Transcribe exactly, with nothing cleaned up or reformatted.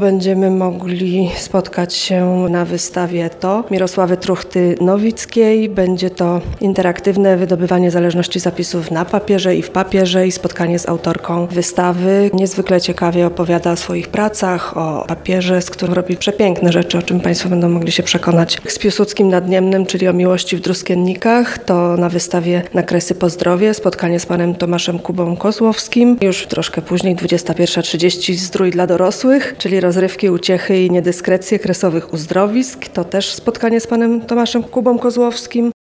Będziemy mogli spotkać się na wystawie to Mirosławy Truchty-Nowickiej. Będzie to interaktywne wydobywanie zależności zapisów na papierze i w papierze i spotkanie z autorką wystawy. Niezwykle ciekawie opowiada o swoich pracach, o papierze, z którym robi przepiękne rzeczy, o czym Państwo będą mogli się przekonać. Z Piłsudskim nad Niemnem, czyli o miłości w Druskiennikach, to na wystawie Nakresy po zdrowie, spotkanie z panem Tomaszem Kubą Kozłowskim. Już troszkę później, dwudziesta pierwsza trzydzieści, Zdrój dla dorosłych, czyli rozrywki, uciechy i niedyskrecje kresowych uzdrowisk. To też spotkanie z panem Tomaszem Kubą Kozłowskim.